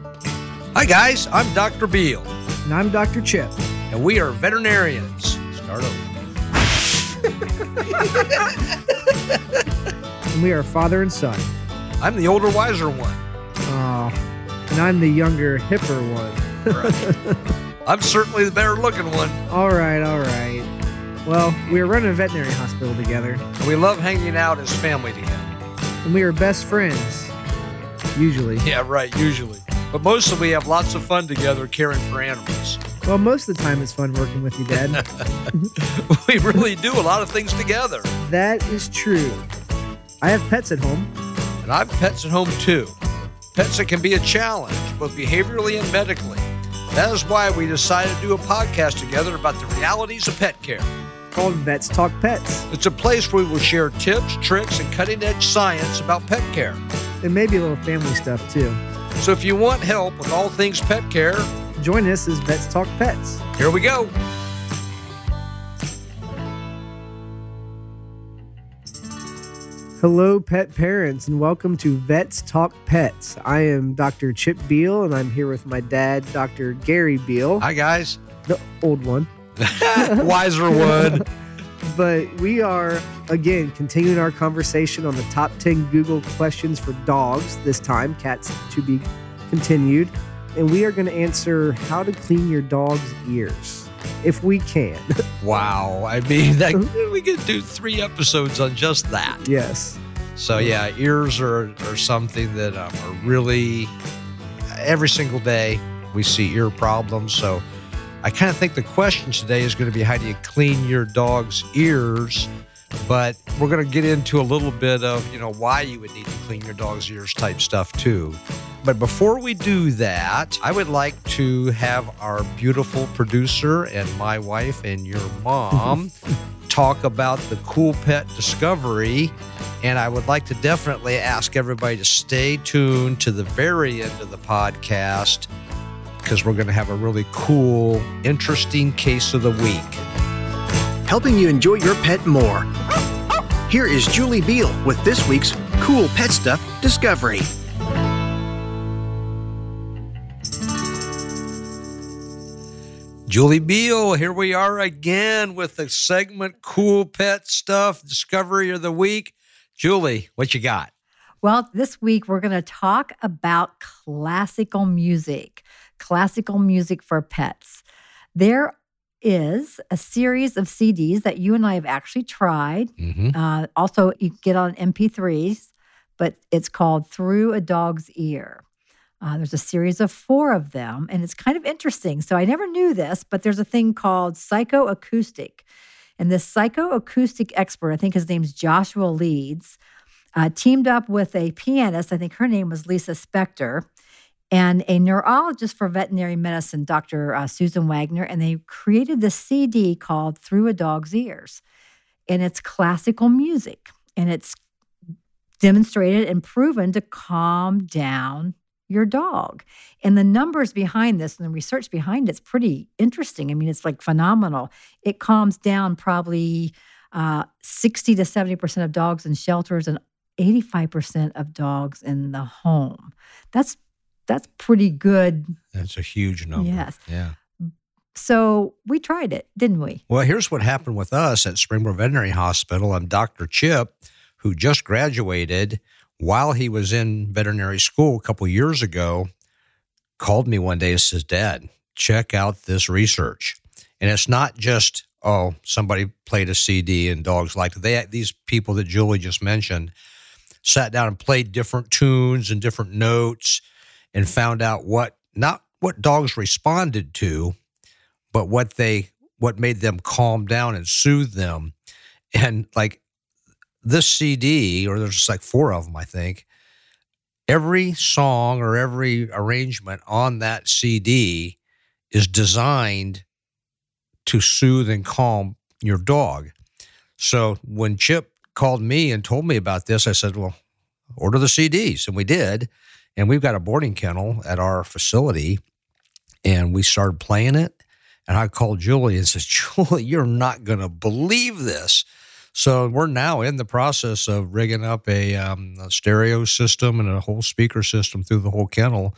Hi guys, I'm Dr. Beal. And I'm Dr. Chip. And we are veterinarians. Start over. And we are father and son. I'm the older, wiser one. Oh, and I'm the younger, hipper one. Right. I'm certainly the better looking one. All right. Well, we are running a veterinary hospital together. And we love hanging out as family together. And we are best friends. Usually. Yeah, right, usually. But mostly we have lots of fun together caring for animals. Well, most of the time it's fun working with you, Dad. We really do a lot of things together. That is true. I have pets at home. And I have pets at home too. Pets that can be a challenge, both behaviorally and medically. That is why we decided to do a podcast together about the realities of pet care. Called Vets Talk Pets. It's a place where we will share tips, tricks, and cutting-edge science about pet care. And maybe a little family stuff too. So if you want help with all things pet care, join us as Vets Talk Pets. Here we go. Hello, pet parents, and welcome to Vets Talk Pets. I am Dr. Chip Beal, and I'm here with my dad, Dr. Gary Beal. Hi, guys. The old one. Wiser one. But we are, again, continuing our conversation on the top 10 Google questions for dogs. This time, cats to be continued. And we are going to answer how to clean your dog's ears, if we can. Wow. I mean, we could do 3 episodes on just that. Yes. So, yeah, ears are something that are really, every single day we see ear problems. So I kind of think the question today is going to be, how do you clean your dog's ears? But we're going to get into a little bit of, why you would need to clean your dog's ears type stuff too. But before we do that, I would like to have our beautiful producer and my wife and your mom talk about the cool pet discovery. And I would like to definitely ask everybody to stay tuned to the very end of the podcast, because we're going to have a really cool, interesting case of the week. Helping you enjoy your pet more. Here is Julie Beal with this week's Cool Pet Stuff Discovery. Julie Beal, here we are again with the segment Cool Pet Stuff Discovery of the Week. Julie, what you got? Well, this week we're going to talk about classical music for pets. There is a series of CDs that you and I have actually tried. Mm-hmm. Also, you can get on MP3s, but it's called Through a Dog's Ear. There's a series of 4 of them, and it's kind of interesting. So I never knew this, but there's a thing called psychoacoustic. And this psychoacoustic expert, I think his name's Joshua Leeds, teamed up with a pianist, I think her name was Lisa Spector, and a neurologist for veterinary medicine, Dr. Susan Wagner, and they created this CD called Through a Dog's Ears. And it's classical music, and it's demonstrated and proven to calm down your dog. And the numbers behind this and the research behind it's pretty interesting. I mean, it's like phenomenal. It calms down probably 60 to 70% of dogs in shelters and 85% of dogs in the home. That's pretty good. That's a huge number. Yes. Yeah. So we tried it, didn't we? Well, here's what happened with us at Springboro Veterinary Hospital. I'm Dr. Chip, who just graduated while he was in veterinary school a couple years ago, called me one day and says, Dad, check out this research. And it's not just, somebody played a CD and dogs liked it. These people that Julie just mentioned sat down and played different tunes and different notes and found out not what dogs responded to, but what made them calm down and soothe them. And like this CD, or there's just like 4 of them, I think, every song or every arrangement on that CD is designed to soothe and calm your dog. So when Chip called me and told me about this, I said, well, order the CDs. And we did. And we've got a boarding kennel at our facility, and we started playing it. And I called Julie and said, Julie, you're not going to believe this. So we're now in the process of rigging up a stereo system and a whole speaker system through the whole kennel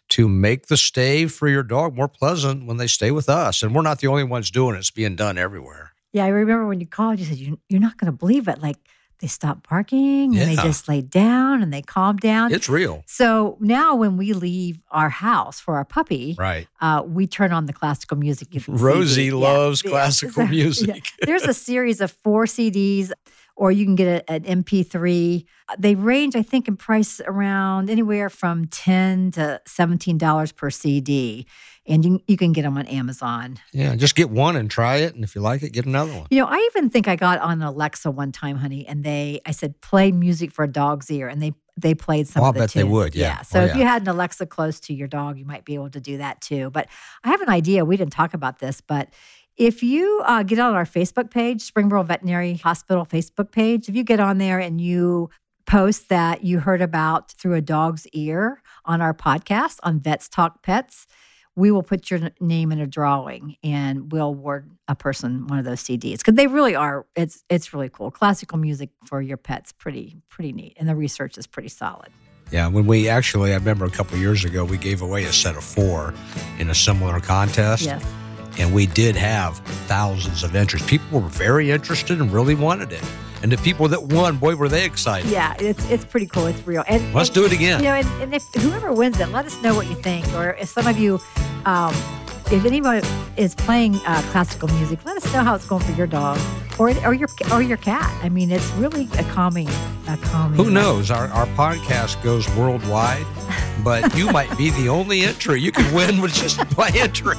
to make the stay for your dog more pleasant when they stay with us. And we're not the only ones doing it. It's being done everywhere. Yeah, I remember when you called, you said, you're not going to believe it. Like, they stopped barking and they just laid down and they calmed down. It's real. So now when we leave our house for our puppy, Right. We turn on the classical music. Rosie CD. loves classical music. Yeah. There's a series of 4 CDs, or you can get an MP3. They range, I think, in price around anywhere from $10 to $17 per CD. And you can get them on Amazon. Yeah, just get one and try it. And if you like it, get another one. I even think I got on Alexa one time, honey, and I said, play music for a dog's ear. And they played some of the tunes. I bet they would, yeah. So if you had an Alexa close to your dog, you might be able to do that too. But I have an idea. We didn't talk about this, but if you get on our Facebook page, Springboro Veterinary Hospital Facebook page, if you get on there and you post that you heard about Through a Dog's Ear on our podcast on Vets Talk Pets, we will put your name in a drawing and we'll award a person one of those CDs. Because they really are, it's really cool. Classical music for your pets, pretty neat. And the research is pretty solid. Yeah, when I remember a couple of years ago, we gave away a set of 4 in a similar contest. Yes. And we did have thousands of entries. People were very interested and really wanted it. And the people that won, boy, were they excited. Yeah, it's pretty cool. It's real. And let's do it again. And if whoever wins it, let us know what you think. Or if some of you, if anyone is playing classical music, let us know how it's going for your dog or your cat. I mean, it's really a calming. Who knows? Our podcast goes worldwide, but you might be the only entry. You could win with just my entry.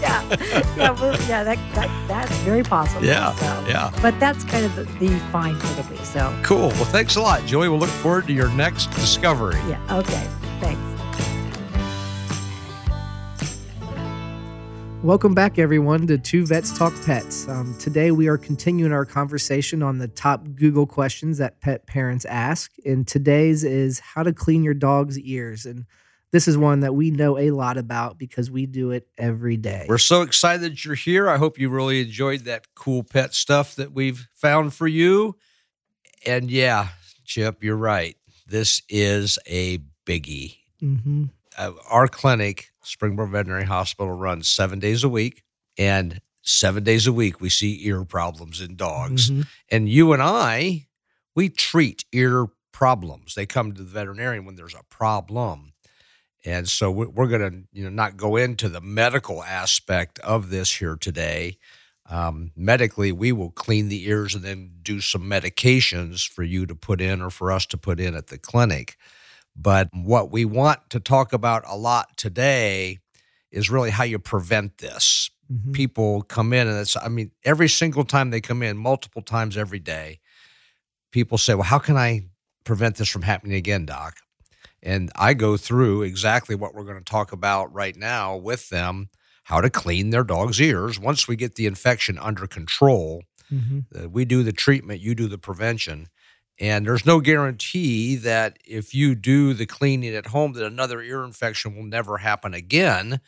That's very possible. Yeah. But that's kind of the find for the week. So cool. Well, thanks a lot, Joey. We'll look forward to your next discovery. Yeah. Okay. Thanks. Welcome back, everyone, to Two Vets Talk Pets. Today, we are continuing our conversation on the top Google questions that pet parents ask. And today's is how to clean your dog's ears. And this is one that we know a lot about because we do it every day. We're so excited that you're here. I hope you really enjoyed that cool pet stuff that we've found for you. And yeah, Chip, you're right. This is a biggie. Mm-hmm. Our clinic, Springboro Veterinary Hospital, runs 7 days a week. And 7 days a week, we see ear problems in dogs. Mm-hmm. And you and I, we treat ear problems. They come to the veterinarian when there's a problem. And so we're going to not go into the medical aspect of this here today. Medically, we will clean the ears and then do some medications for you to put in or for us to put in at the clinic. But what we want to talk about a lot today is really how you prevent this. Mm-hmm. People come in and every single time they come in, multiple times every day, people say, well, how can I prevent this from happening again, Doc? And I go through exactly what we're going to talk about right now with them, how to clean their dog's ears. Once we get the infection under control, we do the treatment, you do the prevention. And there's no guarantee that if you do the cleaning at home that another ear infection will never happen again.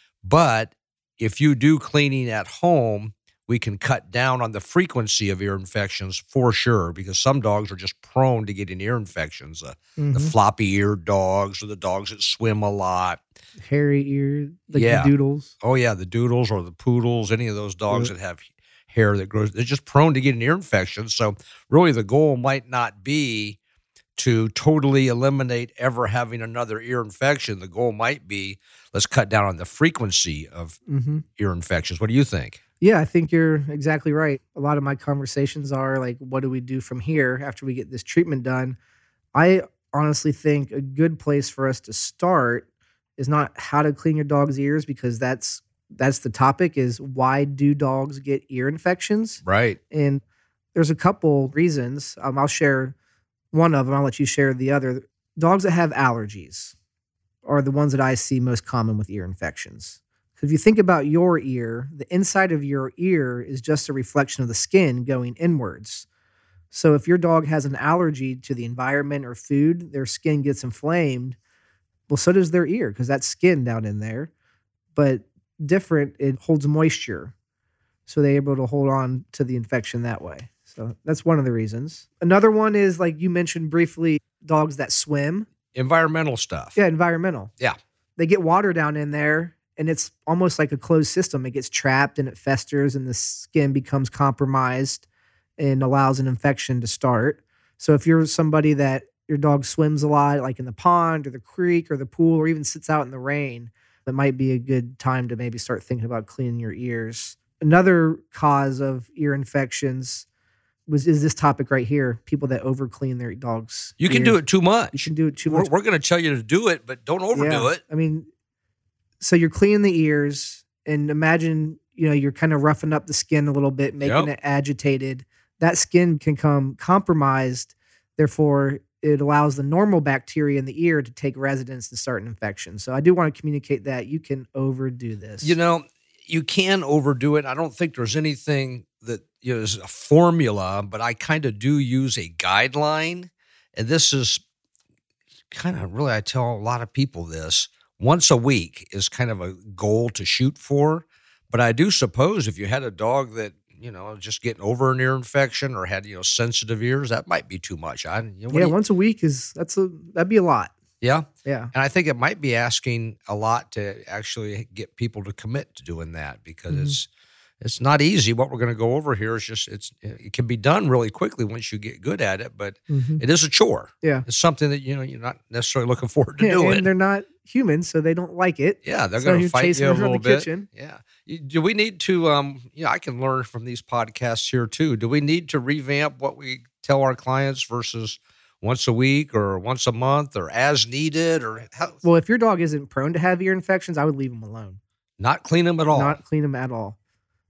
But if you do cleaning at home, we can cut down on the frequency of ear infections for sure, because some dogs are just prone to getting ear infections. The floppy-eared dogs or the dogs that swim a lot. Hairy ear, the doodles. Oh, yeah, the doodles or the poodles, any of those dogs that have hair that grows, they're just prone to getting ear infections. So really the goal might not be to totally eliminate ever having another ear infection. The goal might be, let's cut down on the frequency of ear infections. What do you think? Yeah, I think you're exactly right. A lot of my conversations are like, what do we do from here after we get this treatment done? I honestly think a good place for us to start is not how to clean your dog's ears, because that's the topic, is why do dogs get ear infections? Right. And there's a couple reasons. I'll share one of them. I'll let you share the other. Dogs that have allergies are the ones that I see most common with ear infections. Because if you think about your ear, the inside of your ear is just a reflection of the skin going inwards. So if your dog has an allergy to the environment or food, their skin gets inflamed. Well, so does their ear, because that's skin down in there. But different, it holds moisture. So they're able to hold on to the infection that way. So that's one of the reasons. Another one is, like you mentioned briefly, dogs that swim. Environmental stuff. Yeah, environmental. Yeah. they get water down in there, and it's almost like a closed system. It gets trapped and it festers, and the skin becomes compromised and allows an infection to start. So if you're somebody that your dog swims a lot, like in the pond or the creek or the pool, or even sits out in the rain, that might be a good time to maybe start thinking about cleaning your ears. Another cause of ear infections is this topic right here: people that over clean their dogs. You can do it too much. You can do it too much. We're going to tell you to do it, but don't overdo it. I mean, so you're cleaning the ears, and imagine, you're kind of roughing up the skin a little bit, making it agitated. That skin can become compromised. Therefore, it allows the normal bacteria in the ear to take residence and start an infection. So I do want to communicate that you can overdo this. You can overdo it. I don't think there's anything that is a formula, but I kind of do use a guideline. And this is kind of really, I tell a lot of people this. Once a week is kind of a goal to shoot for. But I do suppose if you had a dog that, just getting over an ear infection or had, sensitive ears, that might be too much. Once a week that'd be a lot. Yeah. Yeah. And I think it might be asking a lot to actually get people to commit to doing that, because it's not easy. What we're going to go over here is just, it can be done really quickly once you get good at it, but it is a chore. Yeah. It's something that, you're not necessarily looking forward to doing. And they're not humans, so they don't like it. Yeah. They're going to fight you a little bit. Kitchen. Yeah. Do we need to, I can learn from these podcasts here too. Do we need to revamp what we tell our clients versus once a week or once a month or as needed, or how? Well, if your dog isn't prone to have ear infections, I would leave them alone. Not clean them at all. Not clean them at all.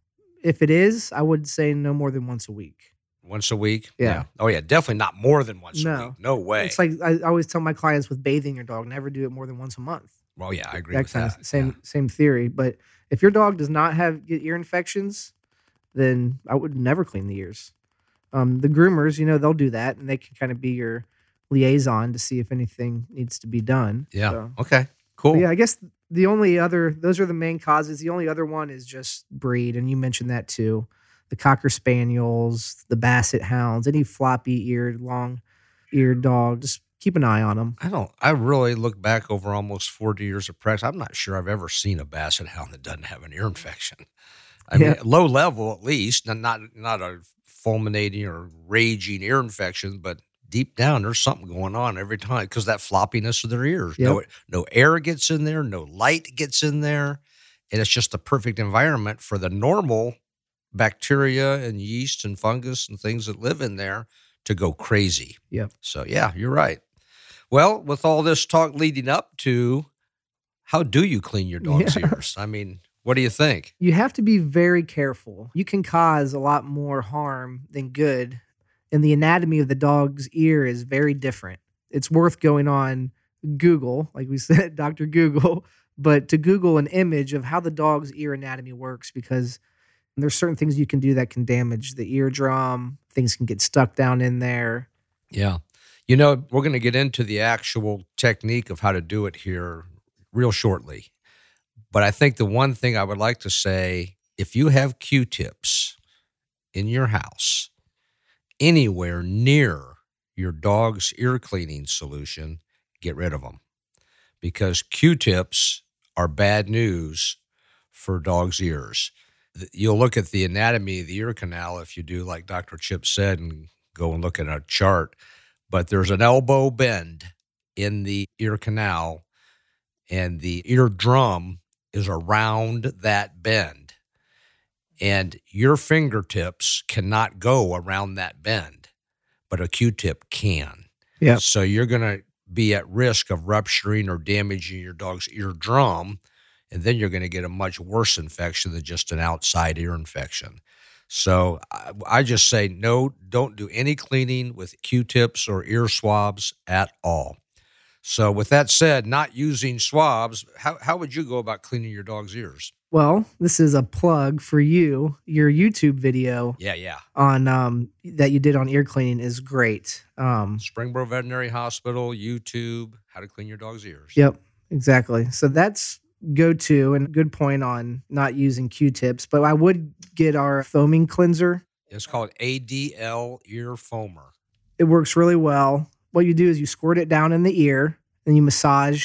If it is, I would say no more than once a week. Once a week? Yeah. Oh, yeah. Definitely not more than once a week. No way. It's like I always tell my clients with bathing your dog, never do it more than once a month. Well, yeah, I agree with that. Same theory. But if your dog does not get ear infections, then I would never clean the ears. The groomers, they'll do that, and they can kind of be your liaison to see if anything needs to be done. Yeah. So, okay. Cool. I guess those are the main causes. The only other one is just breed, and you mentioned that too. The Cocker Spaniels, the Basset Hounds, any floppy-eared, long-eared dog, just keep an eye on them. I really look back over almost 40 years of practice. I'm not sure I've ever seen a Basset Hound that doesn't have an ear infection. I mean, low level at least, not a fulminating or raging ear infection, but deep down there's something going on every time because that floppiness of their ears. Yep. No air gets in there, no light gets in there, and it's just the perfect environment for the normal bacteria and yeast and fungus and things that live in there to go crazy. Yep. So yeah, you're right. Well, with all this talk leading up to, how do you clean your dog's ears? I mean, what do you think? You have to be very careful. You can cause a lot more harm than good, and the anatomy of the dog's ear is very different. It's worth going on Google, like we said, Dr. Google, but to Google an image of how the dog's ear anatomy works, because there's certain things you can do that can damage the eardrum. Things can get stuck down in there. Yeah. We're going to get into the actual technique of how to do it here real shortly. But I think the one thing I would like to say, if you have Q-tips in your house, anywhere near your dog's ear cleaning solution, get rid of them. Because Q-tips are bad news for dogs' ears. You'll look at the anatomy of the ear canal if you do like Dr. Chip said and go and look at a chart. But there's an elbow bend in the ear canal, and the eardrum is around that bend. And your fingertips cannot go around that bend, but a Q-tip can. Yeah. So you're going to be at risk of rupturing or damaging your dog's eardrum, and then you're going to get a much worse infection than just an outside ear infection. So I just say, no, don't do any cleaning with Q-tips or ear swabs at all. So with that said, not using swabs, how would you go about cleaning your dog's ears? Well, this is a plug for you. Your YouTube video on that you did on ear cleaning is great. Springboro Veterinary Hospital, YouTube, how to clean your dog's ears. Yep, exactly. So that's go-to and good point on not using Q-tips, but I would get our foaming cleanser. It's called ADL Ear Foamer. It works really well. What you do is you squirt it down in the ear and you massage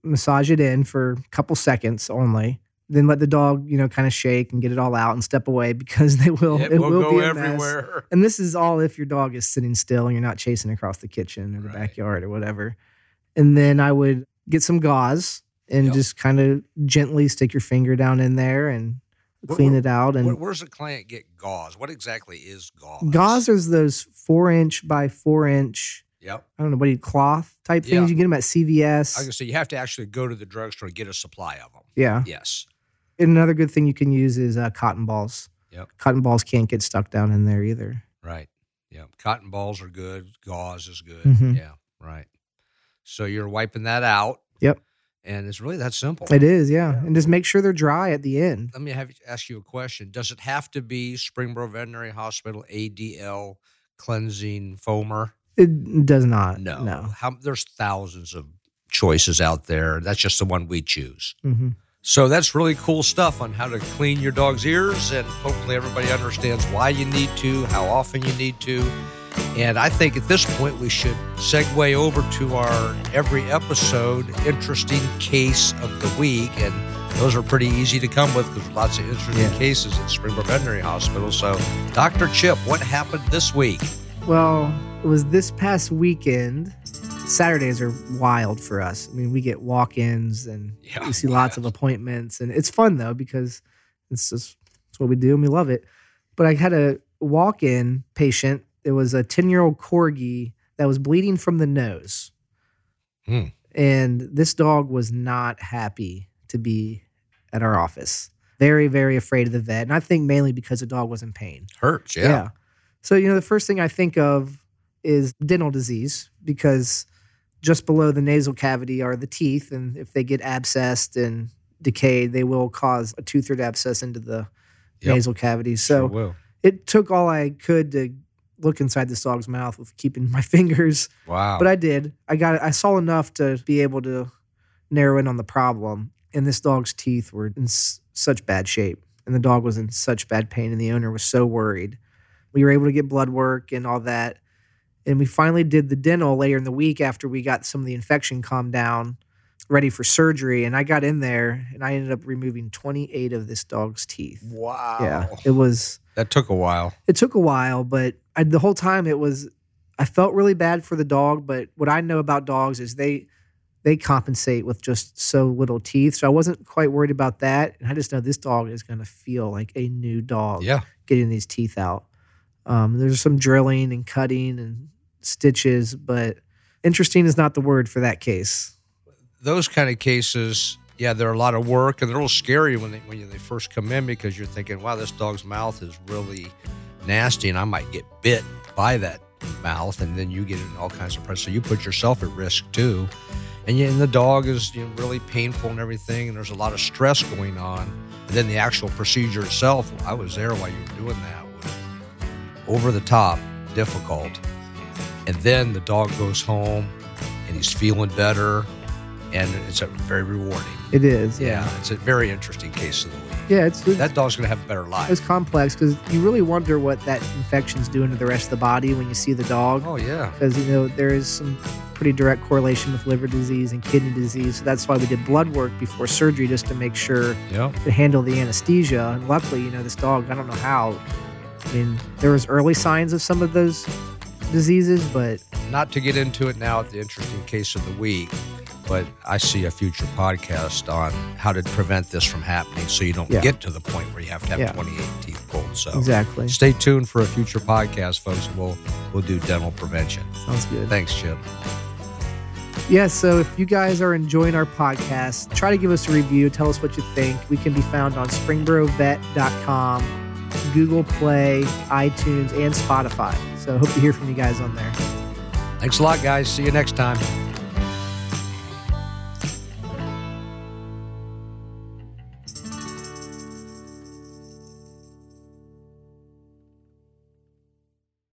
massage it in for a couple seconds only. Then let the dog, kind of shake and get it all out and step away because it will go be a everywhere. mess. And this is all if your dog is sitting still and you're not chasing across the kitchen or the backyard or whatever. And then I would get some gauze and just kind of gently stick your finger down in there and clean it out. And where's the client get gauze? What exactly is gauze? Gauze is those 4-inch by 4-inch. Yep. I don't know, cloth type things. Yeah. You get them at CVS. I was going to say, you have to actually go to the drugstore and get a supply of them. Yeah. Yes. And another good thing you can use is cotton balls. Yep. Cotton balls can't get stuck down in there either. Right. Yeah. Cotton balls are good. Gauze is good. Mhm. Yeah. Right. So you're wiping that out. Yep. And it's really that simple. It is, yeah. And just make sure they're dry at the end. Let me ask you a question. Does it have to be Springboro Veterinary Hospital ADL cleansing foamer? It does not. No. There's thousands of choices out there. That's just the one we choose. Mm-hmm. So that's really cool stuff on how to clean your dog's ears, and hopefully everybody understands why you need to, how often you need to. And I think at this point we should segue over to our every episode interesting case of the week. And those are pretty easy to come with because there's lots of interesting cases at Springboro Veterinary Hospital. So Dr. Chip, what happened this week? Well, it was this past weekend. Saturdays are wild for us. I mean, we get walk-ins and we see lots of appointments. And it's fun, though, because it's what we do and we love it. But I had a walk-in patient. It was a 10-year-old Corgi that was bleeding from the nose. And this dog was not happy to be at our office. Very, very afraid of the vet. And I think mainly because the dog was in pain. Hurts, yeah. So, the first thing I think of is dental disease because just below the nasal cavity are the teeth. And if they get abscessed and decayed, they will cause a tooth-root abscess into the nasal cavity. So it took all I could to look inside this dog's mouth with keeping my fingers. Wow. But I did. I saw enough to be able to narrow in on the problem. And this dog's teeth were in such bad shape. And the dog was in such bad pain. And the owner was so worried. We were able to get blood work and all that. And we finally did the dental later in the week after we got some of the infection calmed down, ready for surgery. And I got in there and I ended up removing 28 of this dog's teeth. Wow. Yeah. That took a while. It took a while, but the whole time I felt really bad for the dog. But what I know about dogs is they compensate with just so little teeth. So I wasn't quite worried about that. And I just know this dog is going to feel like a new dog getting these teeth out. There's some drilling and cutting and stitches, but interesting is not the word for that case. Those kind of cases, they're a lot of work and they're a little scary when they first come in because you're thinking, wow, this dog's mouth is really nasty and I might get bit by that mouth, and then you get in all kinds of pressure. So you put yourself at risk too. And the dog is really painful and everything, and there's a lot of stress going on. And then the actual procedure itself, I was there while you were doing that, was over the top, difficult. And then the dog goes home and he's feeling better, and it's very rewarding. It is, It's a very interesting case of the week. Yeah, that dog's going to have a better life. It's complex because you really wonder what that infection's doing to the rest of the body when you see the dog. Oh, yeah. Because, there is some pretty direct correlation with liver disease and kidney disease. So that's why we did blood work before surgery, just to make sure to handle the anesthesia. And luckily, this dog, I don't know how. I mean, there was early signs of some of those diseases, but... Not to get into it now at the interesting case of the week, but I see a future podcast on how to prevent this from happening so you don't get to the point where you have to have 28 teeth pulled. So exactly. Stay tuned for a future podcast, folks, and we'll do dental prevention. Sounds good. Thanks, Chip. Yeah, so if you guys are enjoying our podcast, try to give us a review. Tell us what you think. We can be found on SpringboroVet.com, Google Play, iTunes, and Spotify. So hope to hear from you guys on there. Thanks a lot, guys. See you next time.